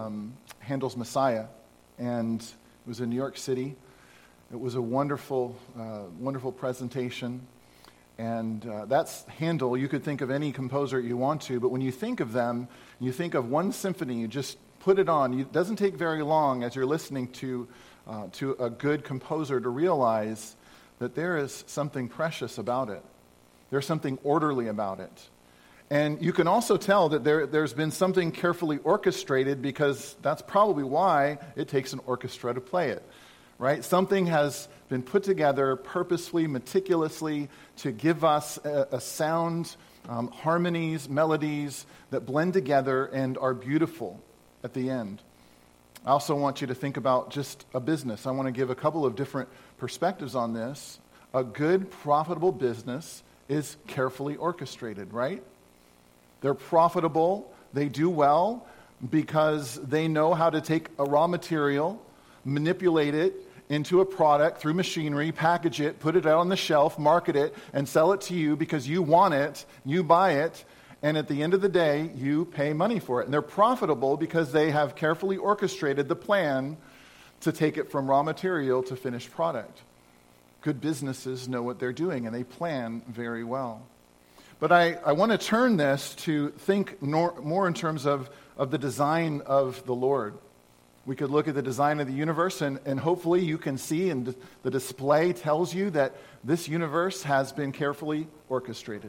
Handel's Messiah, and it was in New York City. It was a wonderful, wonderful presentation. And that's Handel. You could think of any composer you want to, but when you think of them, you think of one symphony, you just put it on. It doesn't take very long as you're listening to a good composer to realize that there is something precious about it. There's something orderly about it. And you can also tell that there's been something carefully orchestrated, because that's probably why it takes an orchestra to play it. Right? Something has been put together purposefully, meticulously, to give us a sound, harmonies, melodies that blend together and are beautiful at the end. I also want you to think about just a business. I want to give a couple of different perspectives on this. A good, profitable business is carefully orchestrated, right? They're profitable, they do well, because they know how to take a raw material, manipulate it into a product through machinery, package it, put it out on the shelf, market it, and sell it to you because you want it, you buy it, and at the end of the day, you pay money for it. And they're profitable because they have carefully orchestrated the plan to take it from raw material to finished product. Good businesses know what they're doing, and they plan very well. But I want to turn this to think more in terms of the design of the Lord. We could look at the design of the universe, and hopefully you can see, and the display tells you that this universe has been carefully orchestrated.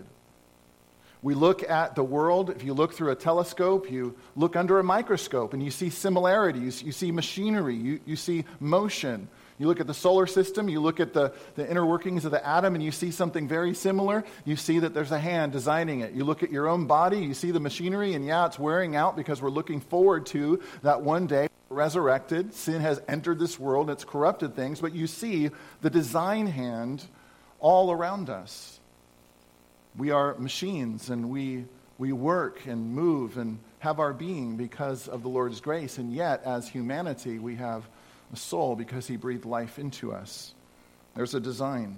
We look at the world. If you look through a telescope, you look under a microscope, and you see similarities. You see machinery. You see motion. You look at the solar system, you look at the inner workings of the atom, and you see something very similar. You see that there's a hand designing it. You look at your own body, you see the machinery, and yeah, it's wearing out because we're looking forward to that one day resurrected. Sin has entered this world, it's corrupted things, but you see the design hand all around us. We are machines, and we work and move and have our being because of the Lord's grace, and yet, as humanity, we have a soul because he breathed life into us. There's a design.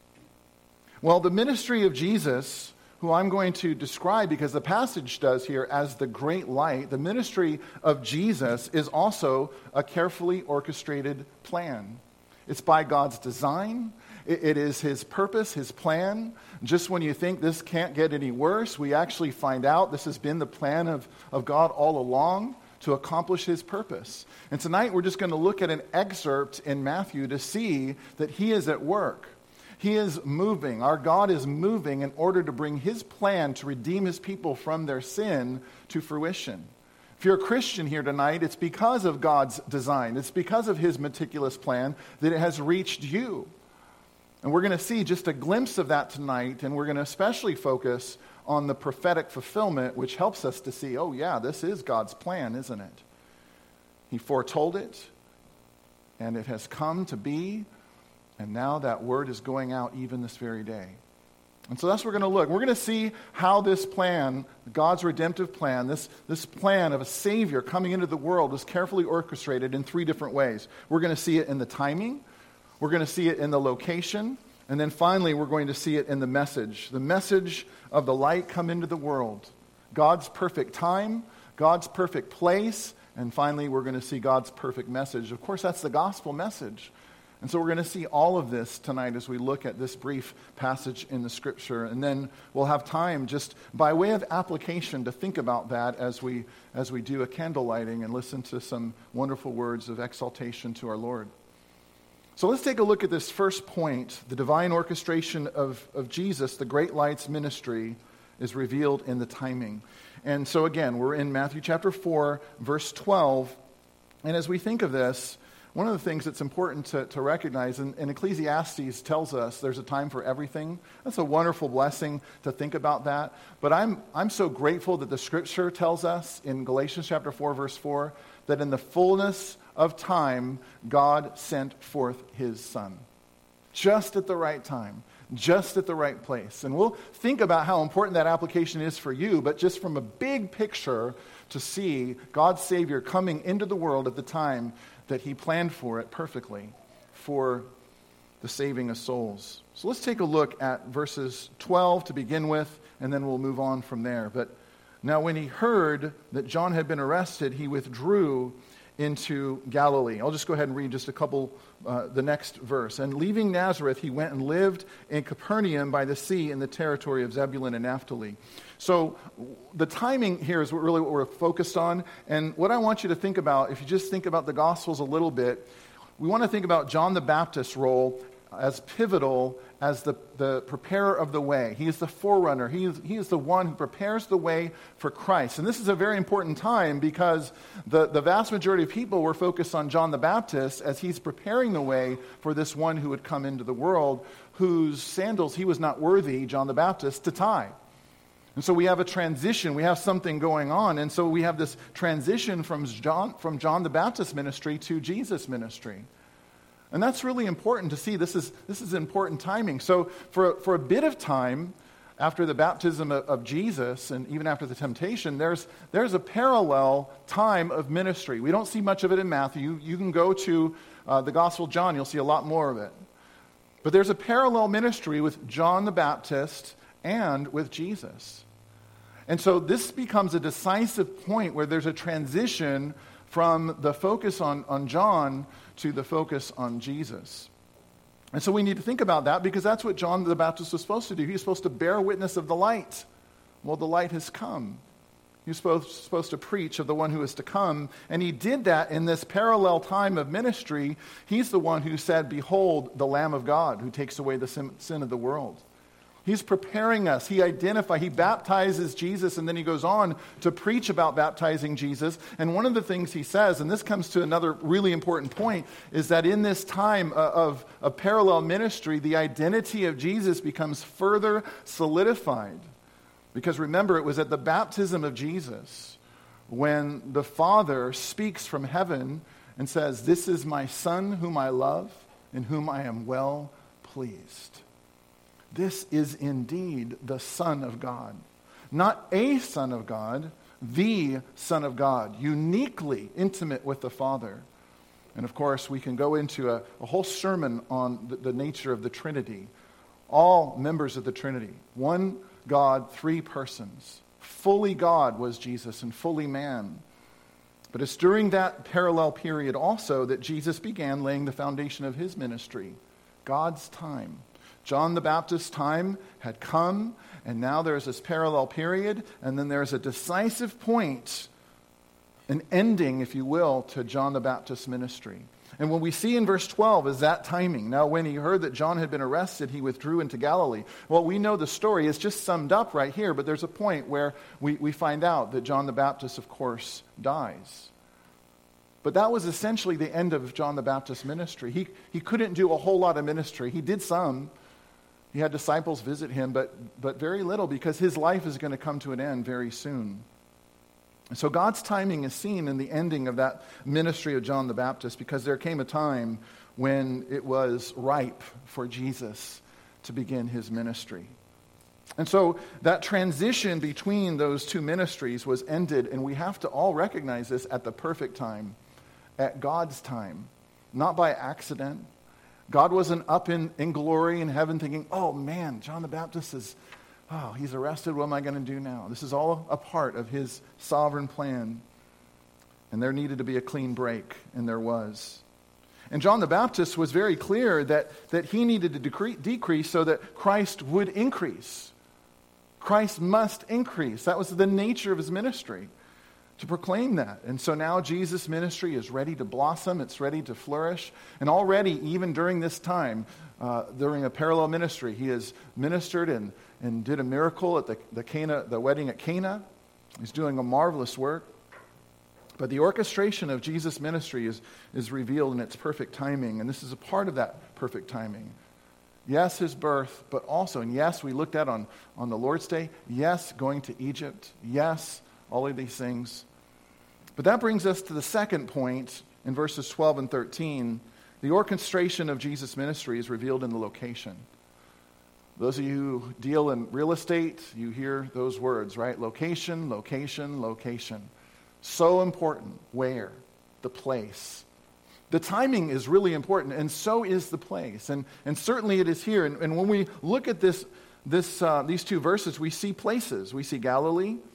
Well, the ministry of Jesus, who I'm going to describe because the passage does here as the great light, the ministry of Jesus is also a carefully orchestrated plan. It's by God's design. It is his purpose, his plan. Just when you think this can't get any worse, we actually find out this has been the plan of God all along to accomplish his purpose. And tonight we're just going to look at an excerpt in Matthew to see that he is at work. He is moving. Our God is moving in order to bring his plan to redeem his people from their sin to fruition. If you're a Christian here tonight, it's because of God's design. It's because of his meticulous plan that it has reached you. And we're going to see just a glimpse of that tonight, and we're going to especially focus on the prophetic fulfillment, which helps us to see, oh yeah, this is God's plan, isn't it? He foretold it, and it has come to be, and now that word is going out even this very day. And so that's where we're going to look. We're going to see how this plan, God's redemptive plan, this plan of a Savior coming into the world is carefully orchestrated in three different ways. We're going to see it in the timing, we're going to see it in the location, and then finally we're going to see it in the message of the light come into the world. God's perfect time, God's perfect place, and finally we're going to see God's perfect message. Of course, that's the gospel message. And so we're going to see all of this tonight as we look at this brief passage in the Scripture. And then we'll have time just by way of application to think about that as we do a candle lighting and listen to some wonderful words of exaltation to our Lord. So let's take a look at this first point. The divine orchestration of Jesus, the great light's ministry, is revealed in the timing. And so again, we're in Matthew chapter 4, verse 12. And as we think of this, one of the things that's important to recognize, and Ecclesiastes tells us there's a time for everything. That's a wonderful blessing to think about that. But I'm so grateful that the Scripture tells us in Galatians chapter 4, verse 4, that in the fullness of time, God sent forth his Son. Just at the right time, just at the right place. And we'll think about how important that application is for you, but just from a big picture to see God's Savior coming into the world at the time that he planned for it perfectly for the saving of souls. So let's take a look at verses 12 to begin with, and then we'll move on from there. But Now, when he heard that John had been arrested, he withdrew into Galilee. I'll just go ahead and read just a couple, the next verse. And leaving Nazareth, he went and lived in Capernaum by the sea in the territory of Zebulun and Naphtali. So the timing here is really what we're focused on. And what I want you to think about, if you just think about the Gospels a little bit, we want to think about John the Baptist's role as pivotal as the preparer of the way. He is the forerunner. He is the one who prepares the way for Christ. And this is a very important time because the vast majority of people were focused on John the Baptist as he's preparing the way for this one who would come into the world, whose sandals he was not worthy, John the Baptist, to tie. And so we have a transition. We have something going on. And so we have this transition from John the Baptist ministry to Jesus' ministry. And that's really important to see. This is important timing. So for a bit of time after the baptism of Jesus and even after the temptation, there's a parallel time of ministry. We don't see much of it in Matthew. You can go to the Gospel of John. You'll see a lot more of it. But there's a parallel ministry with John the Baptist and with Jesus. And so this becomes a decisive point where there's a transition from the focus on John to the focus on Jesus. And so we need to think about that because that's what John the Baptist was supposed to do. He was supposed to bear witness of the light. Well, the light has come. He was supposed to preach of the one who is to come, and he did that in this parallel time of ministry. He's the one who said, "Behold, the Lamb of God who takes away the sin of the world." He's preparing us. He baptizes Jesus, and then he goes on to preach about baptizing Jesus. And one of the things he says, and this comes to another really important point, is that in this time of parallel ministry, the identity of Jesus becomes further solidified. Because remember, it was at the baptism of Jesus when the Father speaks from heaven and says, "This is my Son whom I love, in whom I am well pleased." This is indeed the Son of God. Not a Son of God, the Son of God, uniquely intimate with the Father. And of course, we can go into a whole sermon on the nature of the Trinity. All members of the Trinity. One God, three persons. Fully God was Jesus and fully man. But it's during that parallel period also that Jesus began laying the foundation of his ministry. God's time. John the Baptist's time had come, and now there's this parallel period, and then there's a decisive point, an ending, if you will, to John the Baptist's ministry. And what we see in verse 12 is that timing. Now, when he heard that John had been arrested, he withdrew into Galilee. Well, we know the story. It's just summed up right here, but there's a point where we find out that John the Baptist, of course, dies. But that was essentially the end of John the Baptist's ministry. He couldn't do a whole lot of ministry. He did some. He had disciples visit him, but very little because his life is going to come to an end very soon. And so God's timing is seen in the ending of that ministry of John the Baptist because there came a time when it was ripe for Jesus to begin his ministry. And so that transition between those two ministries was ended, and we have to all recognize this at the perfect time, at God's time, not by accident. God wasn't up in glory in heaven thinking, "Oh man, John the Baptist he's arrested. What am I going to do now?" This is all a part of his sovereign plan. And there needed to be a clean break, and there was. And John the Baptist was very clear that he needed to decrease so that Christ would increase. Christ must increase. That was the nature of his ministry, to proclaim that. And so now Jesus' ministry is ready to blossom. It's ready to flourish. And already, even during this time, during a parallel ministry, he has ministered and did a miracle at the wedding at Cana. He's doing a marvelous work. But the orchestration of Jesus' ministry is revealed in its perfect timing. And this is a part of that perfect timing. Yes, his birth, but also, and yes, we looked at on the Lord's Day. Yes, going to Egypt. Yes, all of these things. But that brings us to the second point in verses 12 and 13. The orchestration of Jesus' ministry is revealed in the location. Those of you who deal in real estate, you hear those words, right? Location, location, location. So important. Where? The place. The timing is really important, and so is the place. And certainly it is here. And when we look at these two verses, we see places. We see Galilee.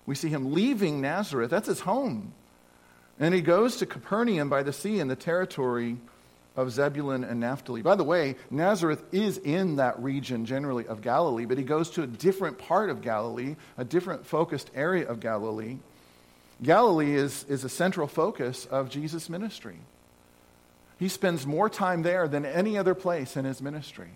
We see him leaving Nazareth. That's his home. And he goes to Capernaum by the sea in the territory of Zebulun and Naphtali. By the way, Nazareth is in that region generally of Galilee, but he goes to a different part of Galilee, a different focused area of Galilee. Galilee is a central focus of Jesus' ministry. He spends more time there than any other place in his ministry.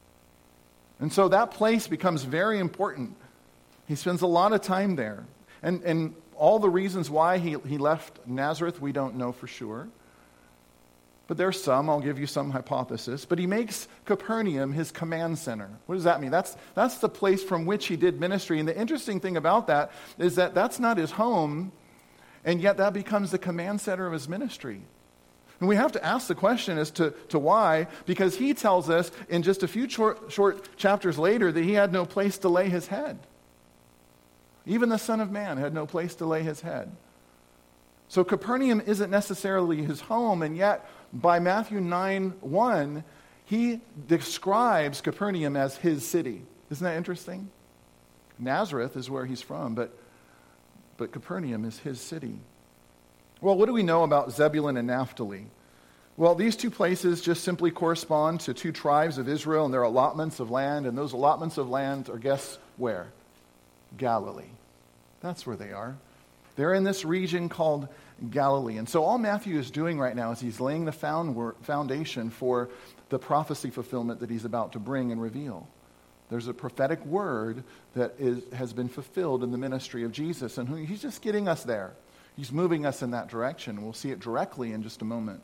And so that place becomes very important. He spends a lot of time there. And all the reasons why he left Nazareth, we don't know for sure. But there's some, I'll give you some hypothesis. But he makes Capernaum his command center. What does that mean? That's the place from which he did ministry. And the interesting thing about that is that that's not his home, and yet that becomes the command center of his ministry. And we have to ask the question as to why, because he tells us in just a few short chapters later that he had no place to lay his head. Even the Son of Man had no place to lay his head. So Capernaum isn't necessarily his home, and yet by Matthew 9:1, he describes Capernaum as his city. Isn't that interesting? Nazareth is where he's from, but Capernaum is his city. Well, what do we know about Zebulun and Naphtali? Well, these two places just simply correspond to two tribes of Israel and their allotments of land, and those allotments of land are, guess where? Galilee. That's where they are. They're in this region called Galilee. And so all Matthew is doing right now is he's laying the foundation for the prophecy fulfillment that he's about to bring and reveal. There's a prophetic word that has been fulfilled in the ministry of Jesus, and he's just getting us there. He's moving us in that direction. We'll see it directly in just a moment.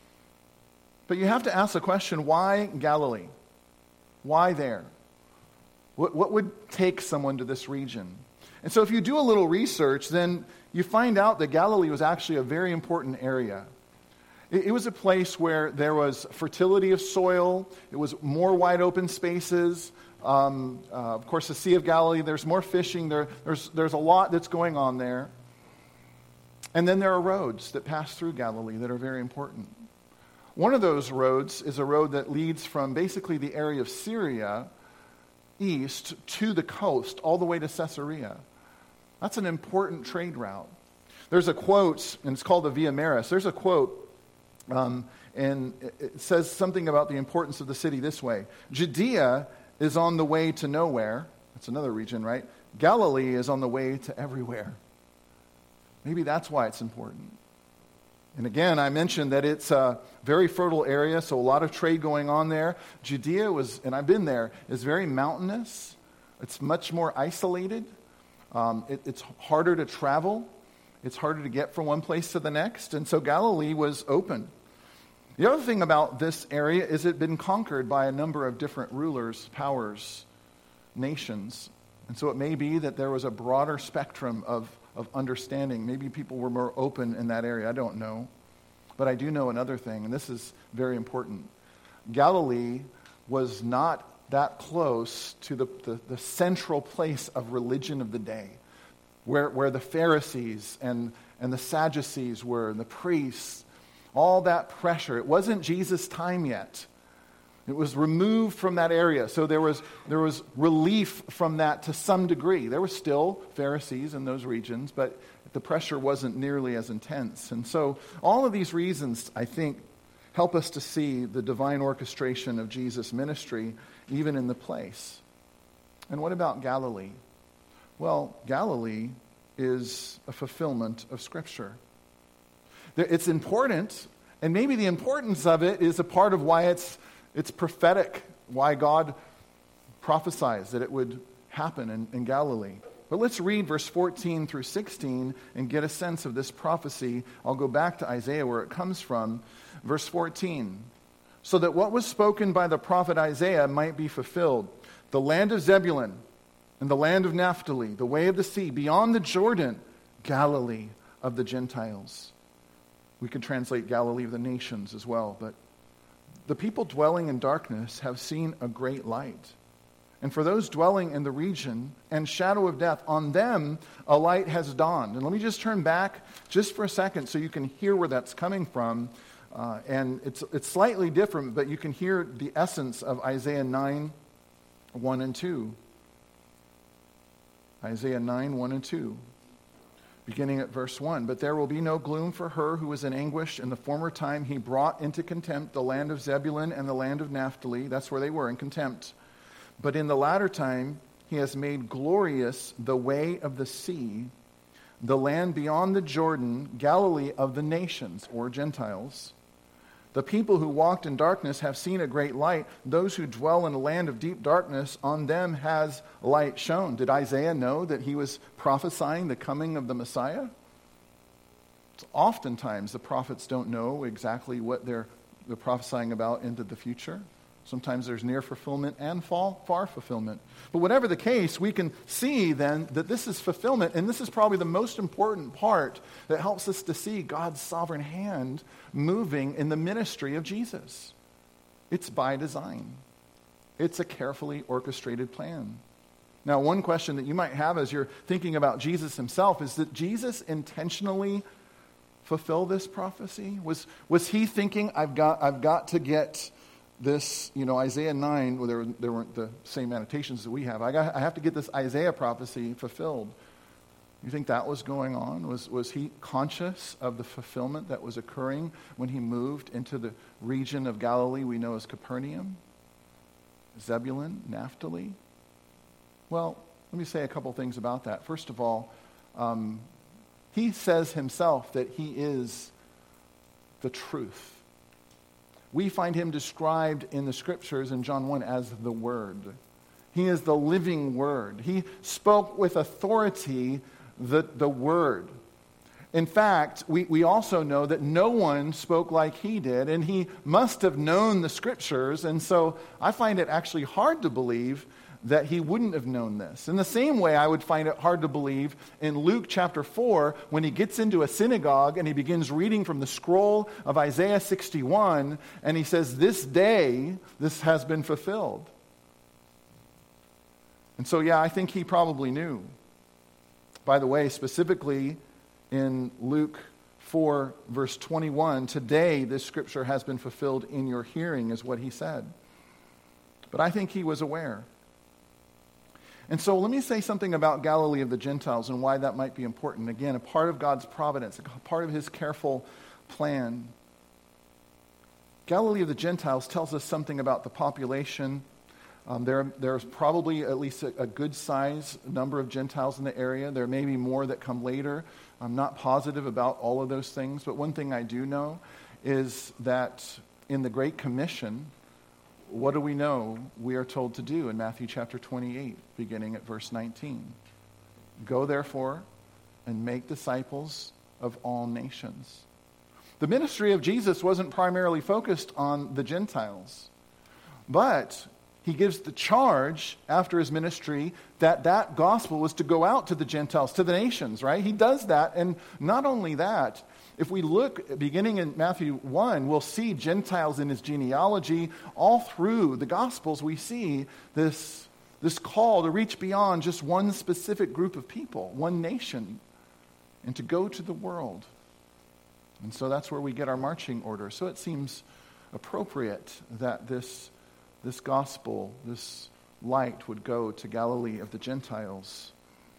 But you have to ask the question, why Galilee? Why there? What would take someone to this region? And so if you do a little research, then you find out that Galilee was actually a very important area. It was a place where there was fertility of soil. It was more wide open spaces. Of course, the Sea of Galilee, there's more fishing. There's a lot that's going on there. And then there are roads that pass through Galilee that are very important. One of those roads is a road that leads from basically the area of Syria east to the coast, all the way to Caesarea. That's an important trade route. There's a quote, and it's called the Via Maris. There's a quote, and it says something about the importance of the city this way. Judea is on the way to nowhere. That's another region, right? Galilee is on the way to everywhere. Maybe that's why it's important. And again, I mentioned that it's a very fertile area, so a lot of trade going on there. Judea was, and I've been there, is very mountainous. It's much more isolated. It's harder to travel. It's harder to get from one place to the next. And so Galilee was open. The other thing about this area is it had been conquered by a number of different rulers, powers, nations. And so it may be that there was a broader spectrum of understanding. Maybe people were more open in that area. I don't know. But I do know another thing, and this is very important. Galilee was not that close to the central place of religion of the day, where the Pharisees and the Sadducees were, and the priests, all that pressure. It wasn't Jesus' time yet. It was removed from that area. So there was relief from that to some degree. There were still Pharisees in those regions, but the pressure wasn't nearly as intense. And so all of these reasons, I think, help us to see the divine orchestration of Jesus' ministry, even in the place. And what about Galilee? Well, Galilee is a fulfillment of Scripture. It's important, and maybe the importance of it is a part of why it's prophetic, why God prophesies that it would happen in Galilee. But let's read verse 14 through 16 and get a sense of this prophecy. I'll go back to Isaiah where it comes from. Verse 14. So that what was spoken by the prophet Isaiah might be fulfilled. The land of Zebulun and the land of Naphtali, the way of the sea, beyond the Jordan, Galilee of the Gentiles. We could translate Galilee of the nations as well, but the people dwelling in darkness have seen a great light. And for those dwelling in the region and shadow of death, on them a light has dawned. And let me just turn back just for a second so you can hear where that's coming from. And it's slightly different, but you can hear the essence of Isaiah 9, 1 and 2. Isaiah 9, 1 and 2. beginning at verse 1. But there will be no gloom for her who was in anguish. In the former time he brought into contempt the land of Zebulun and the land of Naphtali. That's where they were, in contempt. But in the latter time he has made glorious the way of the sea, the land beyond the Jordan, Galilee of the nations, or Gentiles. The people who walked in darkness have seen a great light. Those who dwell in a land of deep darkness, on them has light shone. Did Isaiah know that he was prophesying the coming of the Messiah? Oftentimes the prophets don't know exactly what they're prophesying about into the future. Sometimes there's near fulfillment and far fulfillment. But whatever the case, we can see then that this is fulfillment, and this is probably the most important part that helps us to see God's sovereign hand moving in the ministry of Jesus. It's by design. It's a carefully orchestrated plan. Now, one question that you might have as you're thinking about Jesus himself is that Jesus intentionally fulfill this prophecy? Was he thinking, I've got to get this, Isaiah 9, well, there weren't the same annotations that we have. I have to get this Isaiah prophecy fulfilled. You think that was going on? Was he conscious of the fulfillment that was occurring when he moved into the region of Galilee we know as Capernaum, Zebulun, Naphtali? Well, let me say a couple things about that. First of all, he says himself that he is the truth. We find him described in the scriptures in John 1 as the Word. He is the living Word. He spoke with authority the Word. In fact, we also know that no one spoke like he did, and he must have known the scriptures, and so I find it actually hard to believe that he wouldn't have known this. In the same way, I would find it hard to believe in Luke chapter 4 when he gets into a synagogue and he begins reading from the scroll of Isaiah 61, and he says, this day, this has been fulfilled. And so, I think he probably knew. By the way, specifically in Luke 4, verse 21, today this scripture has been fulfilled in your hearing, is what he said. But I think he was aware. And so let me say something about Galilee of the Gentiles and why that might be important. Again, a part of God's providence, a part of his careful plan. Galilee of the Gentiles tells us something about the population. There's probably at least a good size number of Gentiles in the area. There may be more that come later. I'm not positive about all of those things, but one thing I do know is that in the Great Commission, what do we know we are told to do in Matthew chapter 28, beginning at verse 19? Go therefore and make disciples of all nations. The ministry of Jesus wasn't primarily focused on the Gentiles, but he gives the charge after his ministry that gospel was to go out to the Gentiles, to the nations, right? He does that, and not only that, if we look, beginning in Matthew 1, we'll see Gentiles in his genealogy. All through the Gospels, we see this call to reach beyond just one specific group of people, one nation, and to go to the world. And so that's where we get our marching order. So it seems appropriate that this gospel, this light, would go to Galilee of the Gentiles.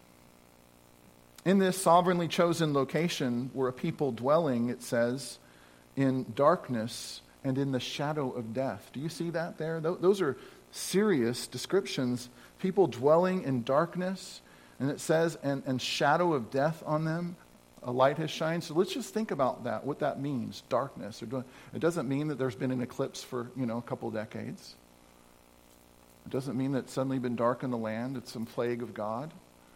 In this sovereignly chosen location were a people dwelling, it says, in darkness and in the shadow of death. Do you see that there? Those are serious descriptions. People dwelling in darkness, and it says, and shadow of death on them, a light has shined. So let's just think about that, what that means, darkness. It doesn't mean that there's been an eclipse for, a couple of decades. It doesn't mean that it's suddenly been dark in the land. It's some plague of God.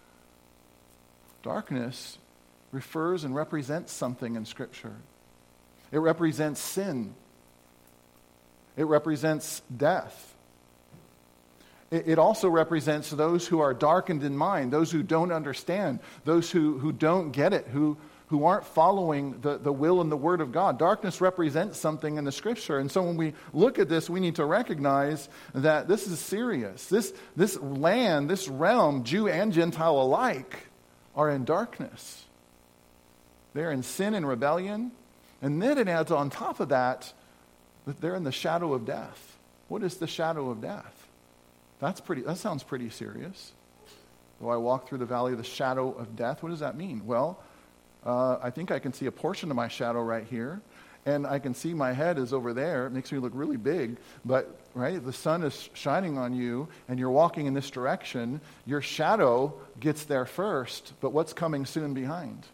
Darkness refers and represents something in Scripture. It represents sin. It represents death. It also represents those who are darkened in mind, those who don't understand, those who don't get it, who aren't following the will and the word of God. Darkness represents something in the Scripture. And so when we look at this, we need to recognize that this is serious. This land, this realm, Jew and Gentile alike, are in darkness. They're in sin and rebellion. And then it adds on top of that they're in the shadow of death. What is the shadow of death? That sounds pretty serious. Though I walk through the valley of the shadow of death, what does that mean? Well, I think I can see a portion of my shadow right here. And I can see my head is over there. It makes me look really big. But, right, the sun is shining on you and you're walking in this direction. Your shadow gets there first. But what's coming soon behind?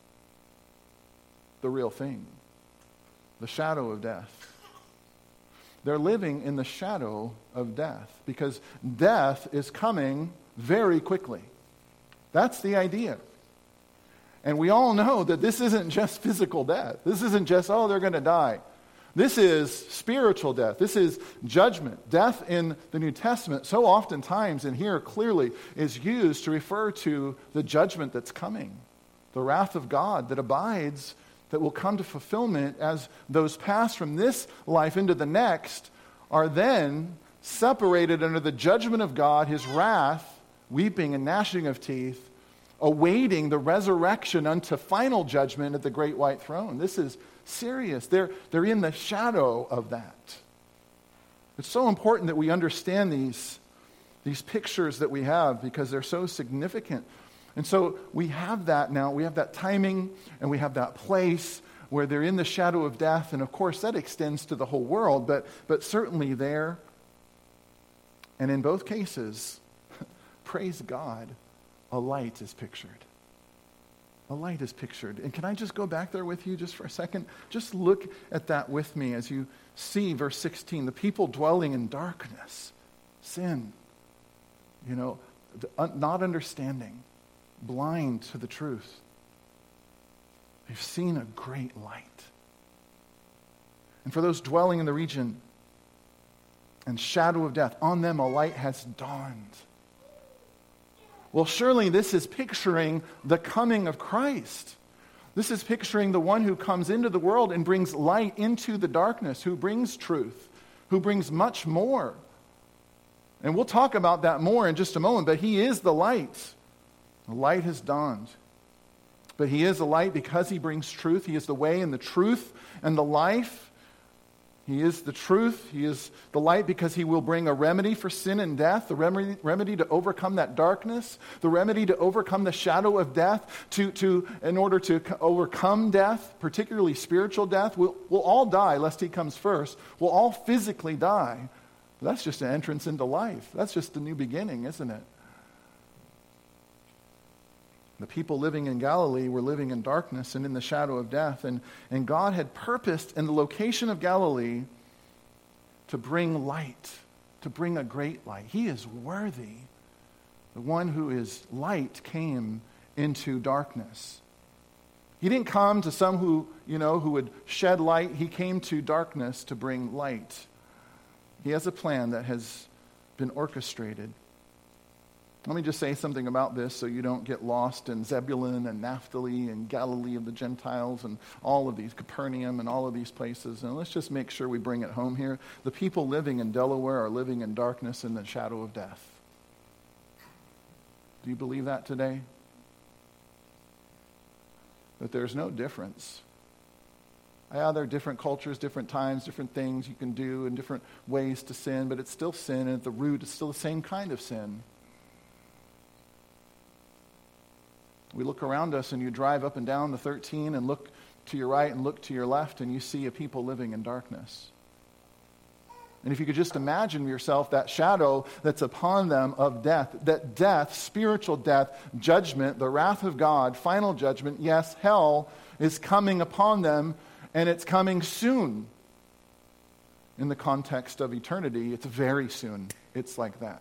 The real thing. The shadow of death. They're living in the shadow of death because death is coming very quickly. That's the idea. And we all know that this isn't just physical death. This isn't just, oh, they're going to die. This is spiritual death. This is judgment. Death in the New Testament, so oftentimes and here clearly, is used to refer to the judgment that's coming. The wrath of God that abides, that will come to fulfillment as those pass from this life into the next are then separated under the judgment of God, his wrath, weeping and gnashing of teeth, awaiting the resurrection unto final judgment at the great white throne. This is serious. They're in the shadow of that. It's so important that we understand these pictures that we have because they're so significant. And so we have that now. We have that timing and we have that place where they're in the shadow of death. And of course that extends to the whole world, but certainly there. And in both cases, praise God, a light is pictured. A light is pictured. And can I just go back there with you just for a second? Just look at that with me as you see verse 16. The people dwelling in darkness, sin, not understanding, blind to the truth. They've seen a great light. And for those dwelling in the region and shadow of death, on them a light has dawned. Well, surely this is picturing the coming of Christ. This is picturing the one who comes into the world and brings light into the darkness, who brings truth, who brings much more. And we'll talk about that more in just a moment, but he is the light. The light has dawned. But he is a light because he brings truth. He is the way and the truth and the life. He is the truth. He is the light because he will bring a remedy for sin and death, the remedy to overcome that darkness, the remedy to overcome the shadow of death, in order to overcome death, particularly spiritual death. We'll all die lest he comes first. We'll all physically die. But that's just an entrance into life. That's just a new beginning, isn't it? The people living in Galilee were living in darkness and in the shadow of death. And God had purposed in the location of Galilee to bring light, to bring a great light. He is worthy. The one who is light came into darkness. He didn't come to some who would shed light. He came to darkness to bring light. He has a plan that has been orchestrated. Let me just say something about this so you don't get lost in Zebulun and Naphtali and Galilee of the Gentiles and all of these, Capernaum and all of these places. And let's just make sure we bring it home here. The people living in Delaware are living in darkness and the shadow of death. Do you believe that today? That there's no difference. Yeah, there are different cultures, different times, different things you can do and different ways to sin, but it's still sin, and at the root it's still the same kind of sin. We look around us and you drive up and down the 13 and look to your right and look to your left and you see a people living in darkness. And if you could just imagine yourself that shadow that's upon them of death, that death, spiritual death, judgment, the wrath of God, final judgment, yes, hell is coming upon them and it's coming soon. In the context of eternity, it's very soon. It's like that.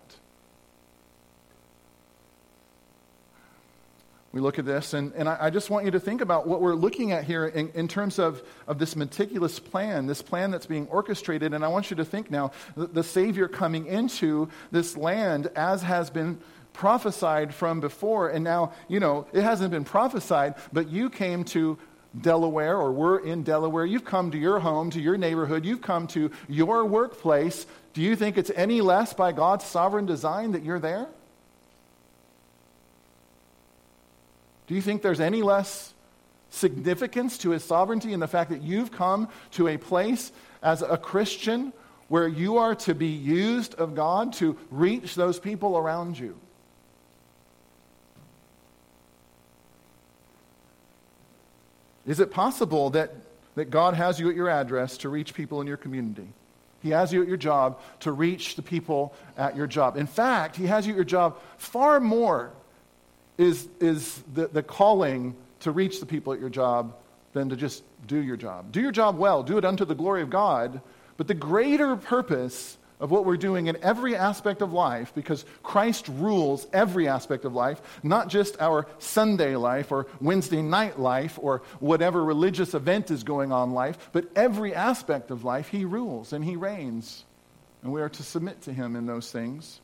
We look at this, and I just want you to think about what we're looking at here in terms of this meticulous plan, this plan that's being orchestrated. And I want you to think now, the Savior coming into this land as has been prophesied from before. And now, it hasn't been prophesied, but you came to Delaware, or we're in Delaware. You've come to your home, to your neighborhood. You've come to your workplace. Do you think it's any less by God's sovereign design that you're there? Do you think there's any less significance to his sovereignty in the fact that you've come to a place as a Christian where you are to be used of God to reach those people around you? Is it possible that God has you at your address to reach people in your community? He has you at your job to reach the people at your job. In fact, He has you at your job far more is the calling to reach the people at your job than to just do your job. Do your job well. Do it unto the glory of God. But the greater purpose of what we're doing in every aspect of life, because Christ rules every aspect of life, not just our Sunday life or Wednesday night life or whatever religious event is going on in life, but every aspect of life He rules and He reigns. And we are to submit to Him in those things.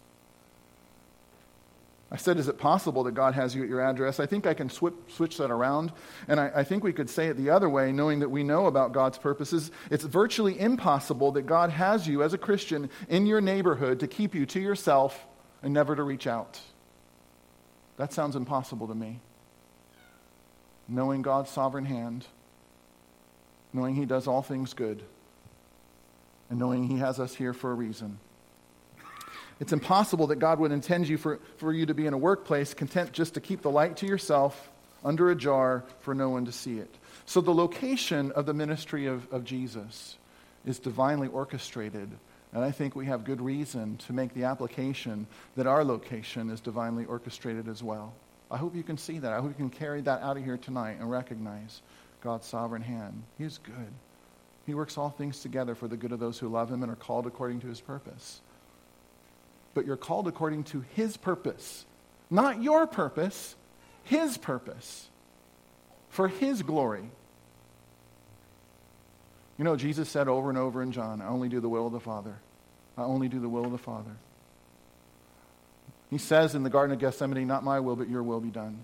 I said, is it possible that God has you at your address? I think I can switch that around, and I think we could say it the other way, knowing that we know about God's purposes. It's virtually impossible that God has you as a Christian in your neighborhood to keep you to yourself and never to reach out. That sounds impossible to me. Knowing God's sovereign hand, knowing He does all things good, and knowing He has us here for a reason. It's impossible that God would intend you for you to be in a workplace content just to keep the light to yourself under a jar for no one to see it. So the location of the ministry of Jesus is divinely orchestrated. And I think we have good reason to make the application that our location is divinely orchestrated as well. I hope you can see that. I hope you can carry that out of here tonight and recognize God's sovereign hand. He is good. He works all things together for the good of those who love Him and are called according to His purpose. But you're called according to His purpose. Not your purpose, His purpose. For His glory. You know, Jesus said over and over in John, I only do the will of the Father. I only do the will of the Father. He says in the Garden of Gethsemane, not my will, but your will be done.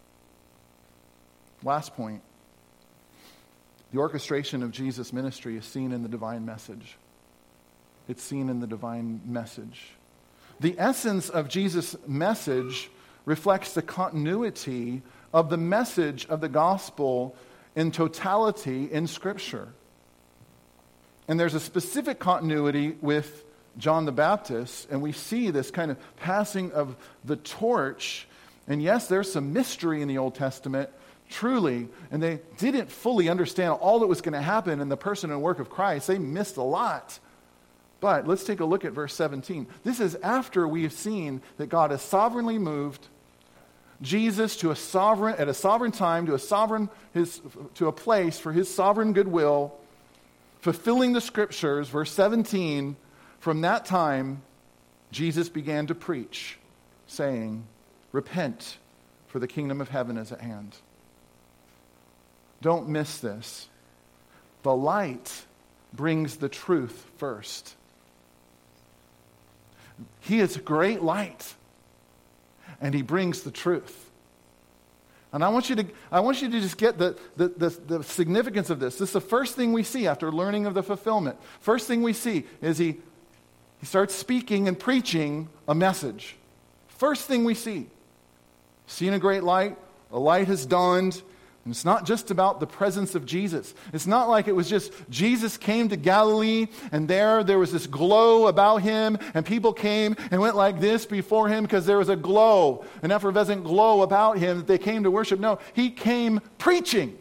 Last point. The orchestration of Jesus' ministry is seen in the divine message. It's seen in the divine message. The essence of Jesus' message reflects the continuity of the message of the gospel in totality in Scripture. And there's a specific continuity with John the Baptist, and we see this kind of passing of the torch. And yes, there's some mystery in the Old Testament, truly, and they didn't fully understand all that was going to happen in the person and work of Christ. They missed a lot. But let's take a look at verse 17. This is after we have seen that God has sovereignly moved Jesus at a sovereign time to a place for His sovereign goodwill, fulfilling the Scriptures. Verse 17, from that time, Jesus began to preach, saying, repent, for the kingdom of heaven is at hand. Don't miss this. The light brings the truth first. He is great light, and He brings the truth. And I want you to just get the significance of this. This is the first thing we see after learning of the fulfillment. First thing we see is He starts speaking and preaching a message. First thing we see. Seen a great light, a light has dawned. And it's not just about the presence of Jesus. It's not like it was just Jesus came to Galilee and there was this glow about Him and people came and went like this before Him because there was a glow, an effervescent glow about Him that they came to worship. No, He came preaching.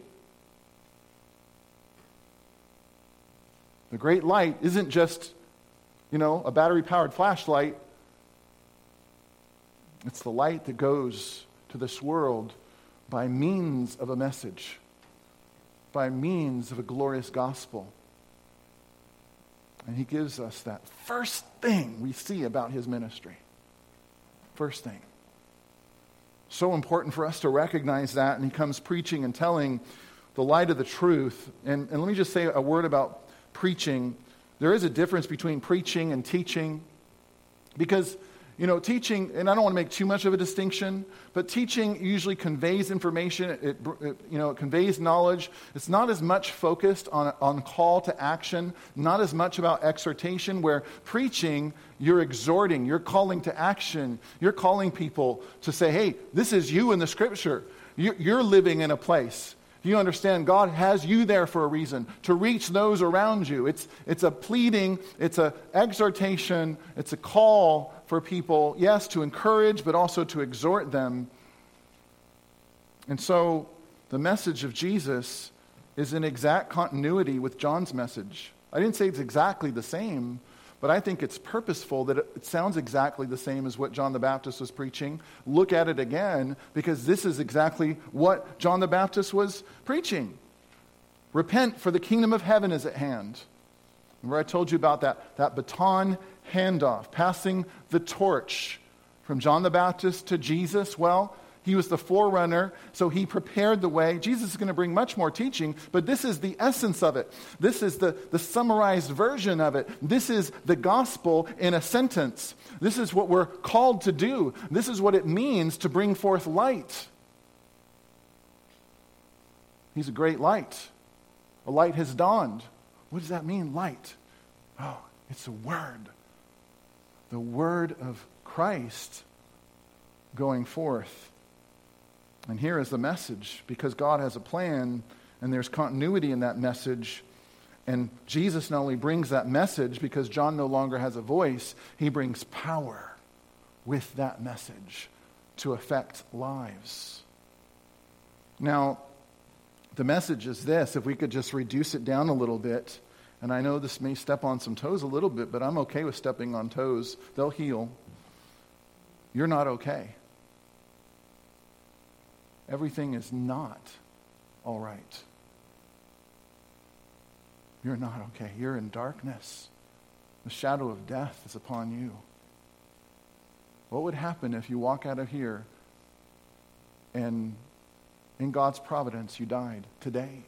The great light isn't just, a battery-powered flashlight. It's the light that goes to this world by means of a message, by means of a glorious gospel. And He gives us that first thing we see about His ministry. First thing. So important for us to recognize that, and He comes preaching and telling the light of the truth. And let me just say a word about preaching. There is a difference between preaching and teaching, because teaching, and I don't want to make too much of a distinction, but teaching usually conveys information. It conveys knowledge. It's not as much focused on call to action, not as much about exhortation, where preaching, you're exhorting, you're calling to action. You're calling people to say, hey, this is you in the Scripture. You're living in a place. You understand God has you there for a reason, to reach those around you. It's a pleading, it's an exhortation, it's a call for people, yes, to encourage, but also to exhort them. And so the message of Jesus is in exact continuity with John's message. I didn't say it's exactly the same, but I think it's purposeful that it sounds exactly the same as what John the Baptist was preaching. Look at it again, because this is exactly what John the Baptist was preaching. Repent, for the kingdom of heaven is at hand. Remember I told you about that baton handoff, passing the torch from John the Baptist to Jesus. Well, he was the forerunner, so he prepared the way. Jesus is going to bring much more teaching, but this is the essence of it. This is the summarized version of it. This is the gospel in a sentence. This is what we're called to do. This is what it means to bring forth light. He's a great light. A light has dawned. What does that mean, light? Oh, it's a word. The word of Christ going forth. And here is the message, because God has a plan and there's continuity in that message. And Jesus not only brings that message because John no longer has a voice, he brings power with that message to affect lives. Now, the message is this, if we could just reduce it down a little bit, and I know this may step on some toes a little bit, but I'm okay with stepping on toes. They'll heal. You're not okay. Everything is not all right. You're not okay. You're in darkness. The shadow of death is upon you. What would happen if you walk out of here and in God's providence you died today?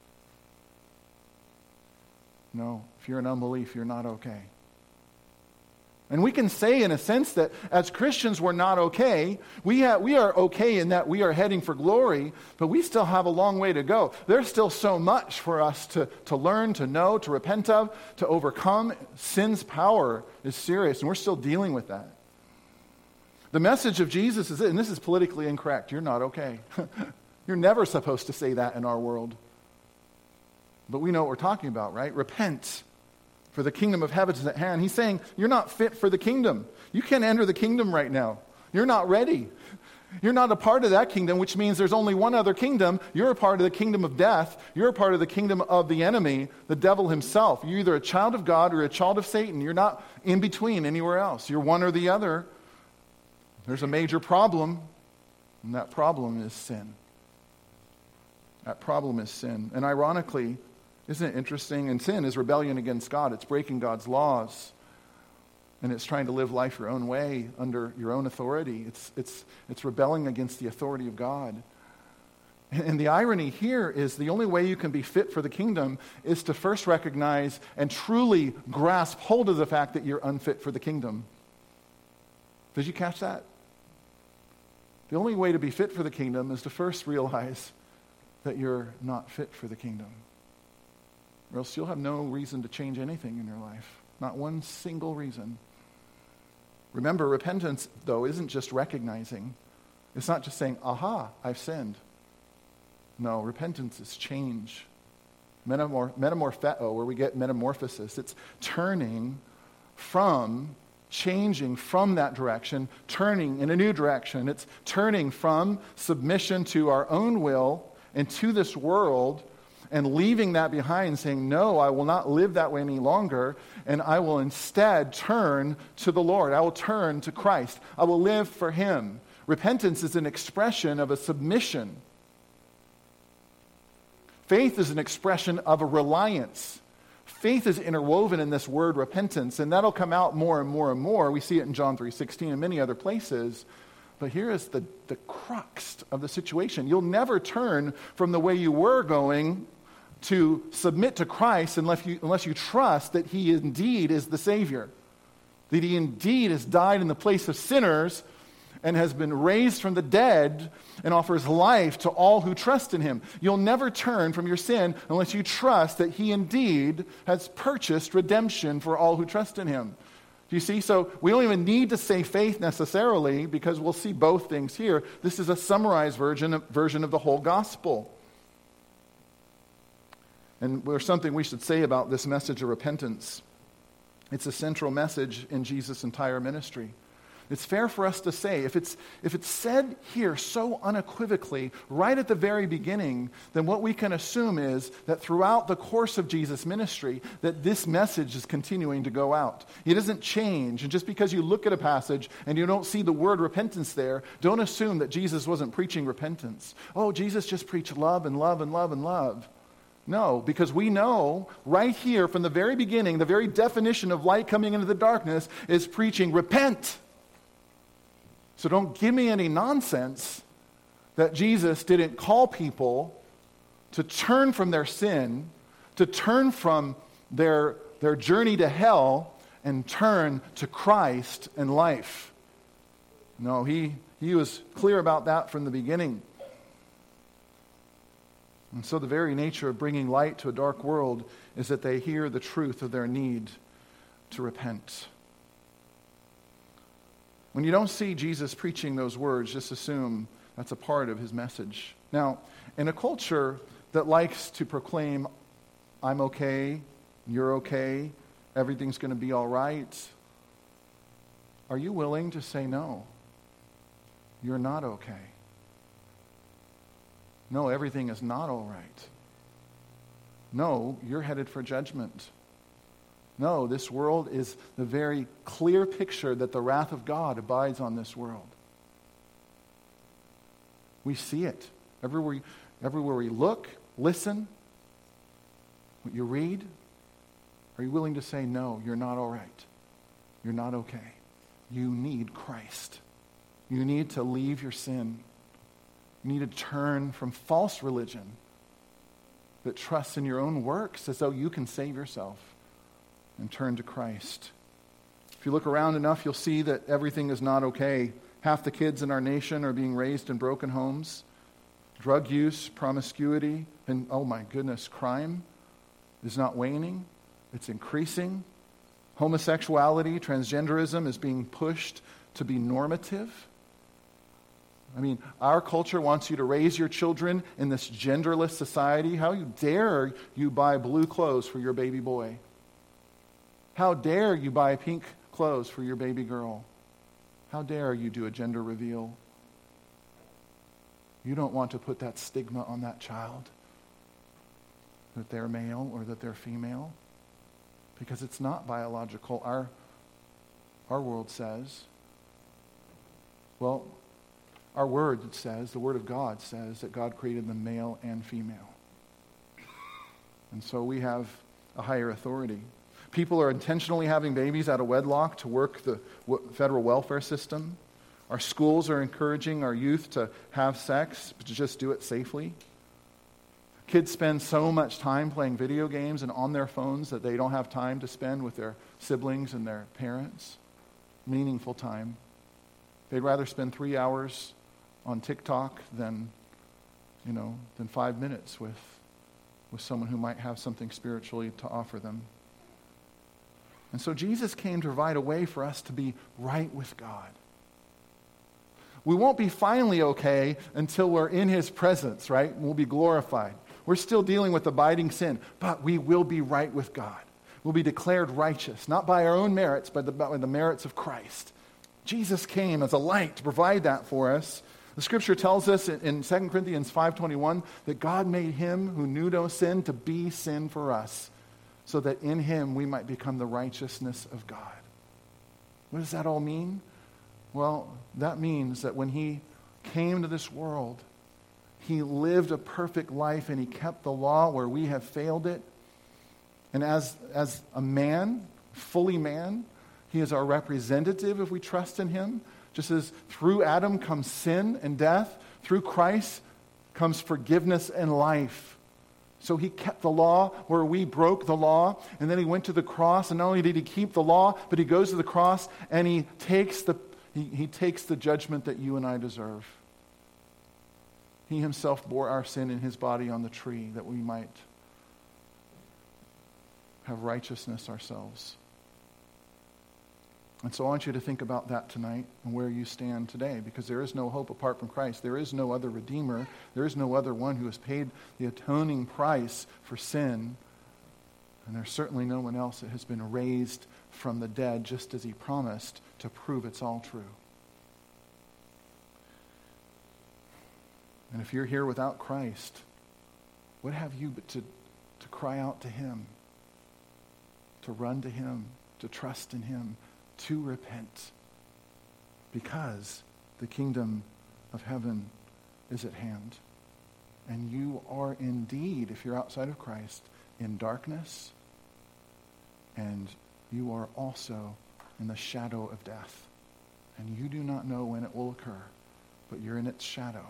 No, if you're in unbelief, you're not okay. And we can say in a sense that as Christians we're not okay. We are okay in that we are heading for glory, but we still have a long way to go. There's still so much for us to learn, to know, to repent of, to overcome. Sin's power is serious, and we're still dealing with that. The message of Jesus is, and this is politically incorrect, you're not okay. You're never supposed to say that in our world. But we know what we're talking about, right? Repent, for the kingdom of heaven is at hand. He's saying, you're not fit for the kingdom. You can't enter the kingdom right now. You're not ready. You're not a part of that kingdom, which means there's only one other kingdom. You're a part of the kingdom of death. You're a part of the kingdom of the enemy, the devil himself. You're either a child of God or a child of Satan. You're not in between anywhere else. You're one or the other. There's a major problem, and that problem is sin. That problem is sin. And ironically, isn't it interesting? And sin is rebellion against God. It's breaking God's laws. And it's trying to live life your own way under your own authority. It's rebelling against the authority of God. And the irony here is the only way you can be fit for the kingdom is to first recognize and truly grasp hold of the fact that you're unfit for the kingdom. Did you catch that? The only way to be fit for the kingdom is to first realize that you're not fit for the kingdom. Or else you'll have no reason to change anything in your life. Not one single reason. Remember, repentance, though, isn't just recognizing. It's not just saying, aha, I've sinned. No, repentance is change. Metamorpheo, where we get metamorphosis. It's changing from that direction, turning in a new direction. It's turning from submission to our own will and to this world, and leaving that behind, saying, no, I will not live that way any longer, and I will instead turn to the Lord. I will turn to Christ. I will live for Him. Repentance is an expression of a submission. Faith is an expression of a reliance. Faith is interwoven in this word repentance, and that'll come out more and more and more. We see it in John 3:16 and many other places. But here is the crux of the situation. You'll never turn from the way you were going to submit to Christ unless you trust that He indeed is the Savior, that He indeed has died in the place of sinners and has been raised from the dead and offers life to all who trust in Him. You'll never turn from your sin unless you trust that He indeed has purchased redemption for all who trust in Him. Do you see? So we don't even need to say faith necessarily, because we'll see both things here. This is a summarized version of the whole gospel. And there's something we should say about this message of repentance. It's a central message in Jesus' entire ministry. it's fair for us to say, if it's said here so unequivocally, right at the very beginning, then what we can assume is that throughout the course of Jesus' ministry, that this message is continuing to go out. It doesn't change. And just because you look at a passage and you don't see the word repentance there, don't assume that Jesus wasn't preaching repentance. Oh, Jesus just preached love and love and love and love. No, because we know right here from the very beginning, the very definition of light coming into the darkness is preaching repent. So don't give me any nonsense that Jesus didn't call people to turn from their sin, to turn from their journey to hell, and turn to Christ and life. No, he was clear about that from the beginning. And so the very nature of bringing light to a dark world is that they hear the truth of their need to repent. When you don't see Jesus preaching those words, just assume that's a part of his message. Now, in a culture that likes to proclaim, I'm okay, you're okay, everything's going to be all right, are you willing to say no? You're not okay. No, everything is not all right. No, you're headed for judgment. No, this world is the very clear picture that the wrath of God abides on this world. We see it. Everywhere we look, listen, what you read, are you willing to say, no, you're not all right. You're not okay. You need Christ. You need to leave your sin. You need to turn from false religion that trusts in your own works as though you can save yourself and turn to Christ. If you look around enough, you'll see that everything is not okay. Half the kids in our nation are being raised in broken homes. Drug use, promiscuity, and oh my goodness, crime is not waning. It's increasing. Homosexuality, transgenderism is being pushed to be normative. I mean, our culture wants you to raise your children in this genderless society. How dare you buy blue clothes for your baby boy? How dare you buy pink clothes for your baby girl? How dare you do a gender reveal? You don't want to put that stigma on that child, that they're male or that they're female, because it's not biological. Our world says, well, our word says, the Word of God says that God created them male and female. And so we have a higher authority. People are intentionally having babies out of wedlock to work the federal welfare system. Our schools are encouraging our youth to have sex, but to just do it safely. Kids spend so much time playing video games and on their phones that they don't have time to spend with their siblings and their parents. Meaningful time. They'd rather spend 3 hours on TikTok than 5 minutes with someone who might have something spiritually to offer them. And so Jesus came to provide a way for us to be right with God. We won't be finally okay until we're in his presence, right? We'll be glorified. We're still dealing with abiding sin, but we will be right with God. We'll be declared righteous, not by our own merits, but by the merits of Christ. Jesus came as a light to provide that for us. The scripture tells us in 2 Corinthians 5:21 that God made him who knew no sin to be sin for us, so that in him we might become the righteousness of God. What does that all mean? Well, that means that when he came to this world, he lived a perfect life and he kept the law where we have failed it. And as a man, fully man, he is our representative if we trust in him. Just as through Adam comes sin and death, through Christ comes forgiveness and life. So he kept the law where we broke the law, and then he went to the cross, and not only did he keep the law, but he goes to the cross and he takes the judgment that you and I deserve. He himself bore our sin in his body on the tree that we might have righteousness ourselves. And so I want you to think about that tonight and where you stand today, because there is no hope apart from Christ. There is no other Redeemer. There is no other one who has paid the atoning price for sin. And there's certainly no one else that has been raised from the dead, just as he promised, to prove it's all true. And if you're here without Christ, what have you but to cry out to him, to run to him, to trust in him, to repent? Because the kingdom of heaven is at hand. And you are indeed, if you're outside of Christ, in darkness, and you are also in the shadow of death. And you do not know when it will occur, but you're in its shadow.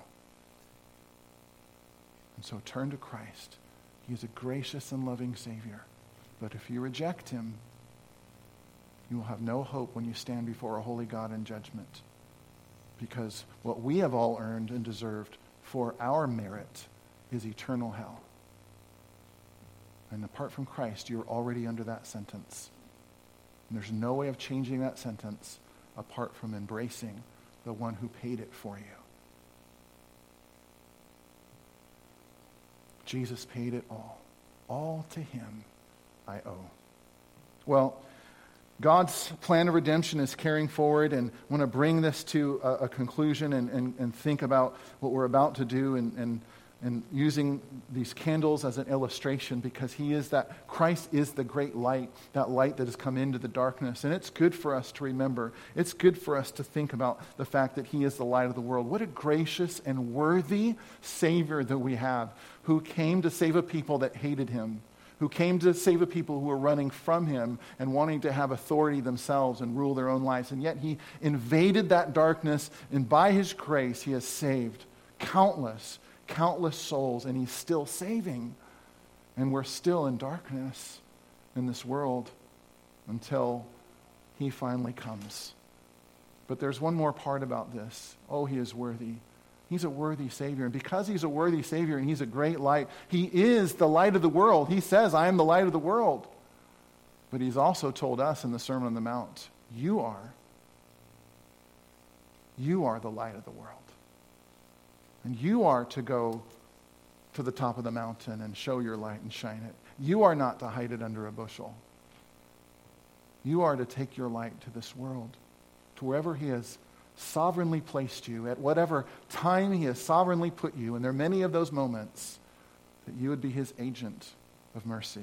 And so turn to Christ. He is a gracious and loving Savior. But if you reject him, you will have no hope when you stand before a holy God in judgment. Because what we have all earned and deserved for our merit is eternal hell. And apart from Christ, you're already under that sentence. And there's no way of changing that sentence apart from embracing the one who paid it for you. Jesus paid it all. All to him I owe. Well, God's plan of redemption is carrying forward, and I want to bring this to a conclusion and think about what we're about to do and using these candles as an illustration, because Christ is the great light, that light that has come into the darkness. And it's good for us to remember. It's good for us to think about the fact that he is the light of the world. What a gracious and worthy Savior that we have, who came to save a people that hated him, who came to save a people who were running from him and wanting to have authority themselves and rule their own lives. And yet he invaded that darkness, and by his grace he has saved countless souls, and he's still saving. And we're still in darkness in this world until he finally comes. But there's one more part about this. Oh, he is worthy. He's a worthy Savior. And because he's a worthy Savior and he's a great light, he is the light of the world. He says, I am the light of the world. But he's also told us in the Sermon on the Mount, you are the light of the world. And you are to go to the top of the mountain and show your light and shine it. You are not to hide it under a bushel. You are to take your light to this world, to wherever he has sovereignly placed you, at whatever time he has sovereignly put you. And there are many of those moments that you would be his agent of mercy.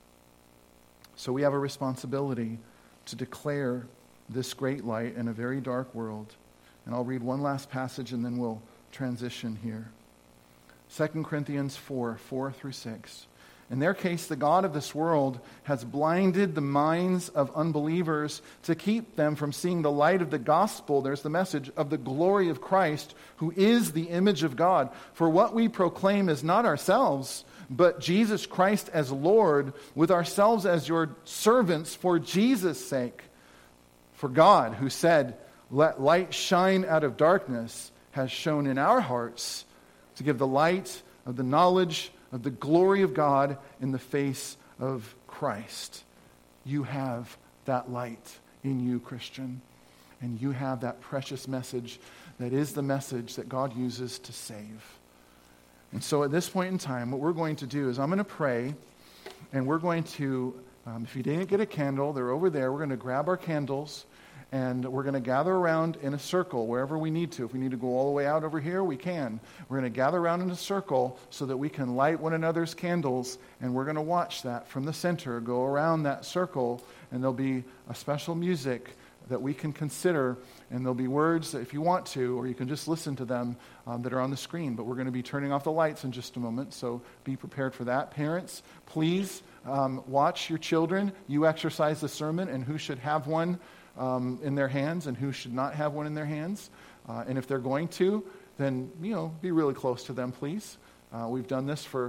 So we have a responsibility to declare this great light in a very dark world. And I'll read one last passage and then we'll transition here. 2 Corinthians 4:4-6. In their case, the God of this world has blinded the minds of unbelievers to keep them from seeing the light of the gospel. There's the message of the glory of Christ, who is the image of God. For what we proclaim is not ourselves, but Jesus Christ as Lord, with ourselves as your servants for Jesus' sake. For God, who said, let light shine out of darkness, has shone in our hearts to give the light of the knowledge of the glory of God in the face of Christ. You have that light in you, Christian. And you have that precious message that is the message that God uses to save. And so at this point in time, what we're going to do is I'm going to pray, and we're going to, if you didn't get a candle, they're over there. We're going to grab our candles, and we're going to gather around in a circle wherever we need to. If we need to go all the way out over here, we can. We're going to gather around in a circle so that we can light one another's candles, and we're going to watch that from the center go around that circle, and there'll be a special music that we can consider, and there'll be words that if you want to, or you can just listen to them that are on the screen. But we're going to be turning off the lights in just a moment, so be prepared for that. Parents, please watch your children. You exercise the sermon and who should have one in their hands and who should not have one in their hands. And if they're going to, then, be really close to them, please. We've done this for,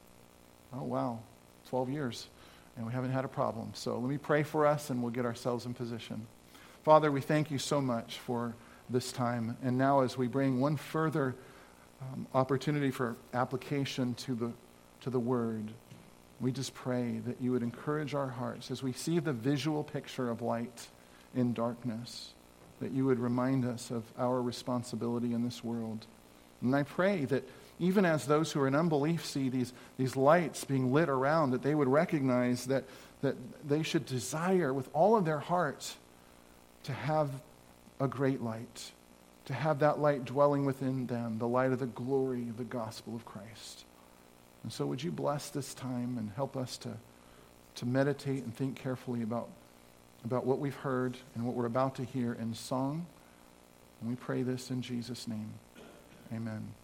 12 years, and we haven't had a problem. So let me pray for us, and we'll get ourselves in position. Father, we thank you so much for this time. And now as we bring one further opportunity for application to the Word, we just pray that you would encourage our hearts as we see the visual picture of light in darkness, that you would remind us of our responsibility in this world. And I pray that even as those who are in unbelief see these lights being lit around, that they would recognize that they should desire with all of their heart to have a great light, to have that light dwelling within them, the light of the glory of the gospel of Christ. And so would you bless this time and help us to meditate and think carefully about what we've heard and what we're about to hear in song. And we pray this in Jesus' name. Amen.